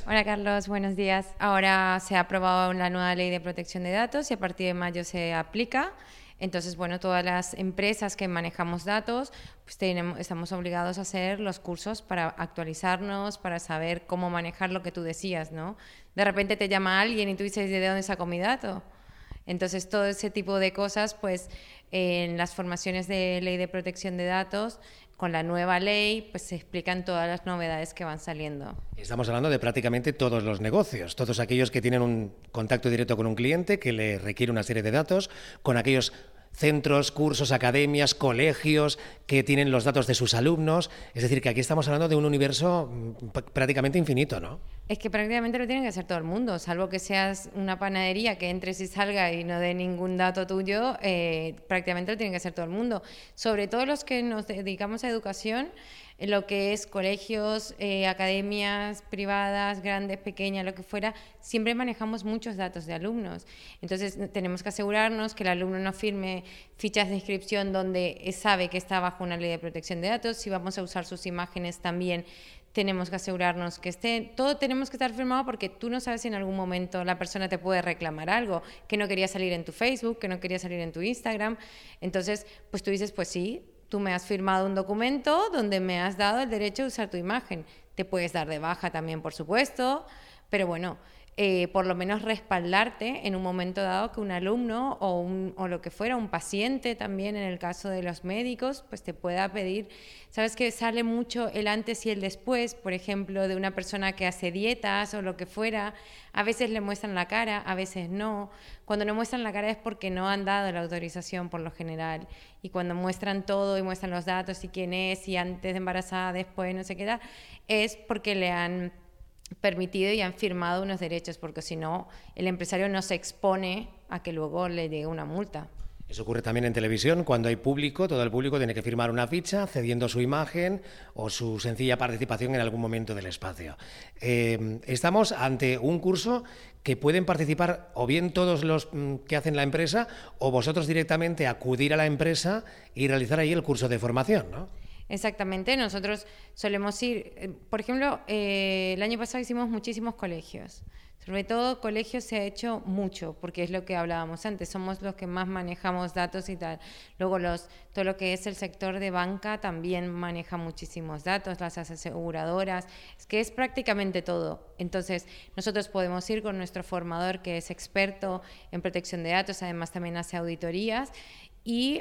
Hola Carlos, buenos días. Ahora se ha aprobado la nueva ley de protección de datos y a partir de mayo se aplica. Entonces, bueno, todas las empresas que manejamos datos, pues estamos obligados a hacer los cursos para actualizarnos, para saber cómo manejar lo que tú decías, ¿no? De repente te llama alguien y tú dices, ¿de dónde sacó mi dato? Entonces, todo ese tipo de cosas, pues en las formaciones de ley de protección de datos, con la nueva ley, pues se explican todas las novedades que van saliendo. Estamos hablando de prácticamente todos los negocios, todos aquellos que tienen un contacto directo con un cliente que le requiere una serie de datos, con aquellos centros, cursos, academias, colegios que tienen los datos de sus alumnos. Es decir, que aquí estamos hablando de un universo prácticamente infinito, ¿no? Es que prácticamente lo tiene que hacer todo el mundo, salvo que seas una panadería que entres y salga y no dé ningún dato tuyo, prácticamente lo tiene que hacer todo el mundo. Sobre todo los que nos dedicamos a educación, en lo que es colegios, academias privadas, grandes, pequeñas, lo que fuera, siempre manejamos muchos datos de alumnos. Entonces tenemos que asegurarnos que el alumno no firme fichas de inscripción donde sabe que está bajo una ley de protección de datos. Si vamos a usar sus imágenes también tenemos que asegurarnos que esté, todo tenemos que estar firmado porque tú no sabes si en algún momento la persona te puede reclamar algo, que no quería salir en tu Facebook, que no quería salir en tu Instagram. Entonces, pues tú dices, pues sí, tú me has firmado un documento donde me has dado el derecho a usar tu imagen. Te puedes dar de baja también, por supuesto, pero bueno, por lo menos respaldarte en un momento dado que un alumno o lo que fuera, un paciente también, en el caso de los médicos, pues te pueda pedir. Sabes que sale mucho el antes y el después, por ejemplo, de una persona que hace dietas o lo que fuera. A veces le muestran la cara, a veces no. Cuando no muestran la cara es porque no han dado la autorización por lo general. Y cuando muestran todo y muestran los datos y quién es, y antes de embarazada, después, no sé qué da, es porque le han permitido y han firmado unos derechos, porque si no, el empresario no se expone a que luego le llegue una multa. Eso ocurre también en televisión, cuando hay público, todo el público tiene que firmar una ficha cediendo su imagen o su sencilla participación en algún momento del espacio. Estamos ante un curso que pueden participar o bien todos los que hacen la empresa o vosotros directamente acudir a la empresa y realizar ahí el curso de formación, ¿no? Exactamente, nosotros solemos ir, por ejemplo, el año pasado hicimos muchísimos colegios, sobre todo colegios se ha hecho mucho, porque es lo que hablábamos antes, somos los que más manejamos datos y tal. Luego todo lo que es el sector de banca también maneja muchísimos datos, las aseguradoras, es que es prácticamente todo. Entonces nosotros podemos ir con nuestro formador que es experto en protección de datos, además también hace auditorías, y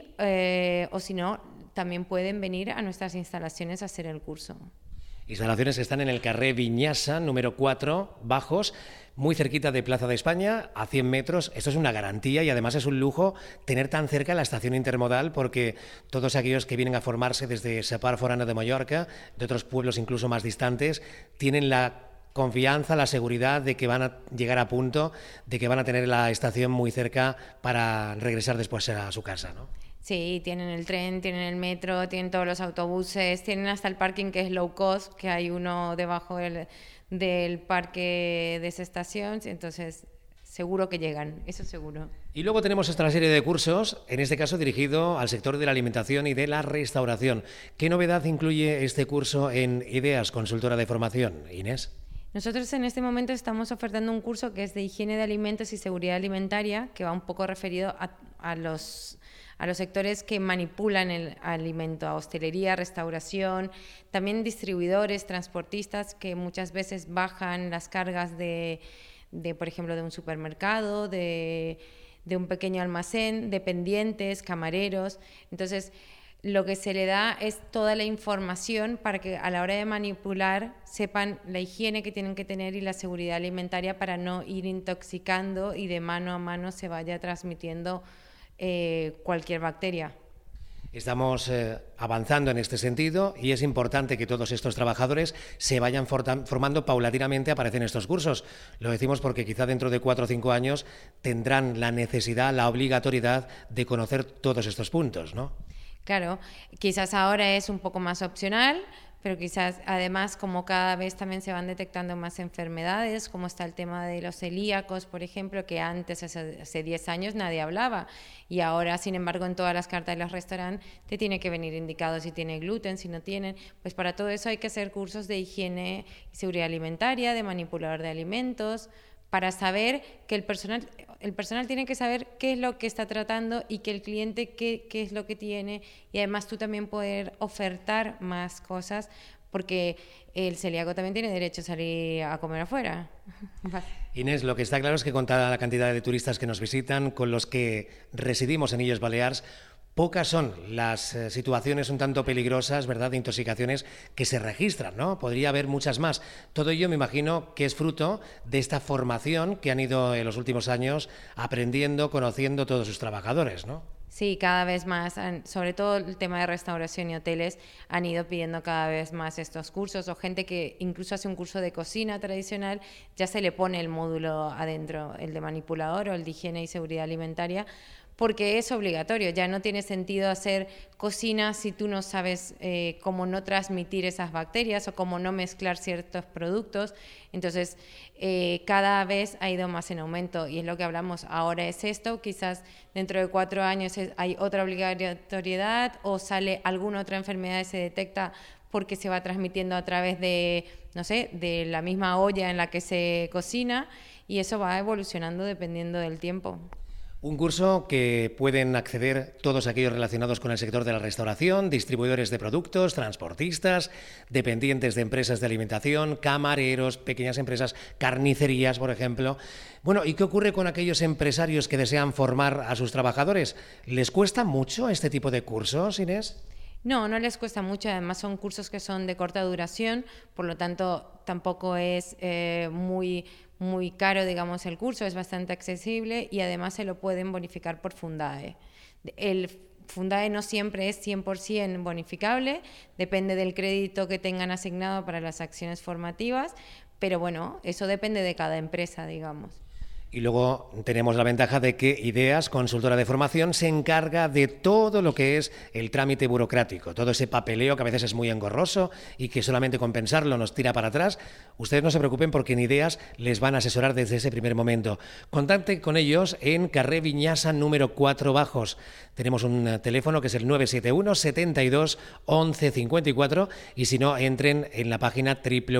o si no, también pueden venir a nuestras instalaciones a hacer el curso. Instalaciones que están en el carré Viñasa, número 4, Bajos, muy cerquita de Plaza de España, a 100 metros. Esto es una garantía y además es un lujo tener tan cerca la estación intermodal, porque todos aquellos que vienen a formarse desde Sapar Forana de Mallorca, de otros pueblos incluso más distantes, tienen la confianza, la seguridad de que van a llegar a punto, de que van a tener la estación muy cerca para regresar después a su casa, ¿no? Sí, tienen el tren, tienen el metro, tienen todos los autobuses, tienen hasta el parking que es low cost, que hay uno debajo del parque de esa estación, entonces seguro que llegan, eso seguro. Y luego tenemos esta serie de cursos, en este caso dirigido al sector de la alimentación y de la restauración. ¿Qué novedad incluye este curso en Ideas, consultora de formación, Inés? Nosotros en este momento estamos ofertando un curso que es de higiene de alimentos y seguridad alimentaria, que va un poco referido a los sectores que manipulan el alimento, a hostelería, restauración, también distribuidores, transportistas que muchas veces bajan las cargas de por ejemplo, de un supermercado, de un pequeño almacén, dependientes, camareros. Entonces, lo que se le da es toda la información para que a la hora de manipular sepan la higiene que tienen que tener y la seguridad alimentaria para no ir intoxicando y de mano a mano se vaya transmitiendo cualquier bacteria. Estamos avanzando en este sentido y es importante que todos estos trabajadores se vayan formando paulatinamente. Aparecen estos cursos. Lo decimos porque quizá dentro de 4 o 5 años tendrán la necesidad, la obligatoriedad de conocer todos estos puntos, ¿no? Claro, quizás ahora es un poco más opcional, pero quizás además como cada vez también se van detectando más enfermedades, como está el tema de los celíacos, por ejemplo, que antes, hace 10 años, nadie hablaba, y ahora, sin embargo, en todas las cartas de los restaurantes te tiene que venir indicado si tiene gluten, si no tienen. Pues para todo eso hay que hacer cursos de higiene y seguridad alimentaria, de manipulador de alimentos, para saber que el personal tiene que saber qué es lo que está tratando y que el cliente qué es lo que tiene, y además tú también poder ofertar más cosas, porque el celíaco también tiene derecho a salir a comer afuera. Inés, lo que está claro es que con toda la cantidad de turistas que nos visitan, con los que residimos en Illes Balears, pocas son las situaciones un tanto peligrosas, ¿verdad?, de intoxicaciones que se registran, ¿no? Podría haber muchas más. Todo ello me imagino que es fruto de esta formación que han ido en los últimos años aprendiendo, conociendo todos sus trabajadores, ¿no? Sí, cada vez más, sobre todo el tema de restauración y hoteles, han ido pidiendo cada vez más estos cursos, o gente que incluso hace un curso de cocina tradicional, ya se le pone el módulo adentro, el de manipulador o el de higiene y seguridad alimentaria, porque es obligatorio. Ya no tiene sentido hacer cocina si tú no sabes cómo no transmitir esas bacterias o cómo no mezclar ciertos productos. Entonces, cada vez ha ido más en aumento, y es lo que hablamos. Ahora es esto, quizás dentro de 4 años hay otra obligatoriedad, o sale alguna otra enfermedad y se detecta porque se va transmitiendo a través de, no sé, de la misma olla en la que se cocina, y eso va evolucionando dependiendo del tiempo. Un curso que pueden acceder todos aquellos relacionados con el sector de la restauración, distribuidores de productos, transportistas, dependientes de empresas de alimentación, camareros, pequeñas empresas, carnicerías, por ejemplo. Bueno, ¿y qué ocurre con aquellos empresarios que desean formar a sus trabajadores? ¿Les cuesta mucho este tipo de cursos, Inés? No, no les cuesta mucho, además son cursos que son de corta duración, por lo tanto tampoco es muy caro, digamos, el curso, es bastante accesible, y además se lo pueden bonificar por Fundae. El Fundae no siempre es 100% bonificable, depende del crédito que tengan asignado para las acciones formativas, pero bueno, eso depende de cada empresa, digamos. Y luego tenemos la ventaja de que Ideas, consultora de formación, se encarga de todo lo que es el trámite burocrático, todo ese papeleo que a veces es muy engorroso y que solamente con pensarlo nos tira para atrás. Ustedes no se preocupen, porque en Ideas les van a asesorar desde ese primer momento. Contacte con ellos en Carrer Vinyasa número 4 Bajos. Tenemos un teléfono que es el 971 72 11 54, y si no, entren en la página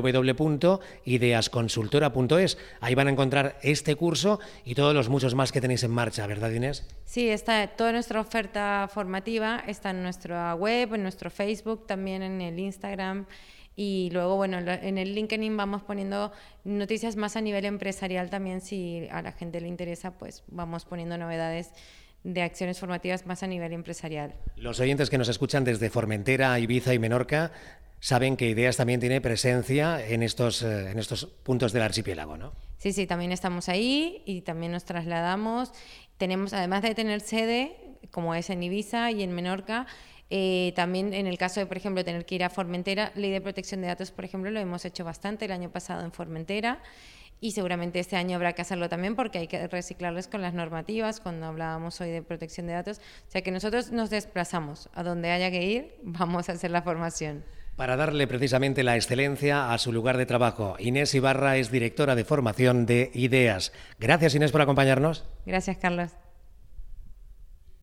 www.ideasconsultora.es. Ahí van a encontrar este curso y todos los muchos más que tenéis en marcha, ¿verdad, Inés? Sí, toda nuestra oferta formativa está en nuestra web, en nuestro Facebook, también en el Instagram, y luego, bueno, en el LinkedIn vamos poniendo noticias más a nivel empresarial también. Si a la gente le interesa, pues vamos poniendo novedades de acciones formativas más a nivel empresarial. Los oyentes que nos escuchan desde Formentera, Ibiza y Menorca saben que Ideas también tiene presencia en estos puntos del archipiélago, ¿no? Sí, también estamos ahí y también nos trasladamos. Tenemos, además de tener sede, como es en Ibiza y en Menorca, también en el caso de, por ejemplo, tener que ir a Formentera, ley de protección de datos, por ejemplo, lo hemos hecho bastante el año pasado en Formentera, y seguramente este año habrá que hacerlo también, porque hay que reciclarles con las normativas, cuando hablábamos hoy de protección de datos. O sea que nosotros nos desplazamos a donde haya que ir, vamos a hacer la formación. Para darle precisamente la excelencia a su lugar de trabajo. Inés Ibarra es directora de formación de Ideas. Gracias, Inés, por acompañarnos. Gracias, Carlos.